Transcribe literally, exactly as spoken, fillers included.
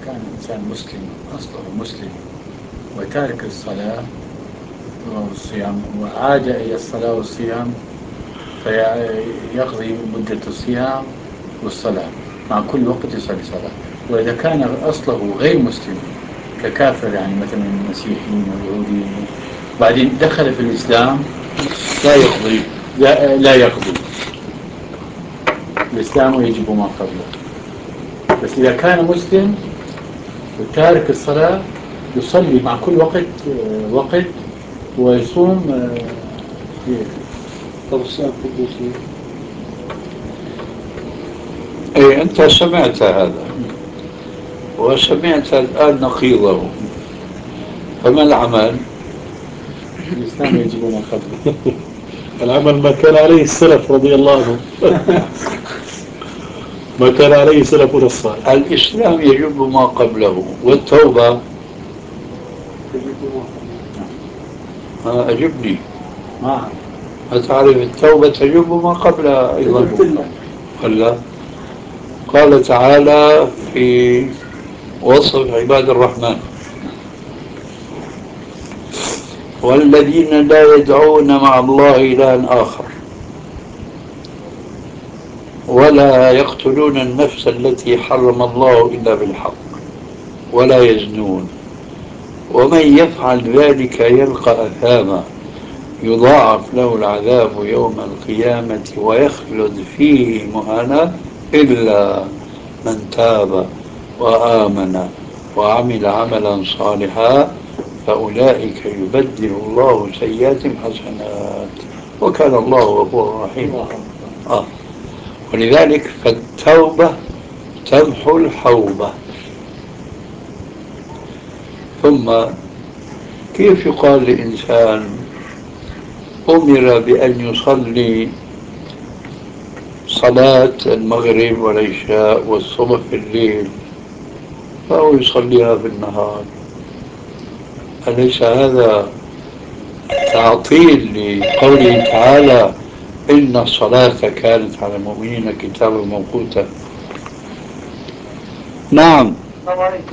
كان إنسان مسلم أصله مسلم وتارك الصلاة والصيام وعاد إلى الصلاة والصيام فيقضي مدة الصيام والصلاة مع كل وقت يصلي صلاة. وإذا كان أصله غير مسلم ككافر يعني مثلا مسيحيين ويهوديين بعدين دخل في الإسلام لا يقضي. لا, لا يقضي الإسلام ويجب ما قبله. بس إذا كان مسلم وتارك الصلاة يصلي مع كل وقت وقت ويصوم في طب الصيام قدسي. أي أنت سمعت هذا وسمعت الآن نقيضه، فما العمل؟ الإسلام يجب ما قبله. العمل ما كان عليه السلف رضي الله عنهم. ما كان عليه سلفنا الصالح. الإسلام يجب ما قبله، والتوبة ها أجبني. ما تعرف التوبة تجب ما قبلها أيضا. قال قال تعالى في وصف عباد الرحمن: والذين لا يدعون مع الله إلها آخر ولا يقتلون النفس التي حرم الله إلا بالحق ولا يزنون ومن يفعل ذلك يلقى أثاما يضاعف له العذاب يوم القيامة ويخلد فيه مهانا إلا من تاب وآمن وعمل عملا صالحا فأولئك يبدل الله سيئاتهم حسنات وكان الله غفورا رحيما. آه. ولذلك فالتوبة تمحو الحوبة. ثم كيف يقال لإنسان أمر بأن يصلي صلاة المغرب والعشاء والصبح في الليل فهو يصليها في النهار؟ أليس هذا تعطيل لقوله تعالى إن الصلاة كانت على المؤمنين كتابا موقوتا؟ نعم.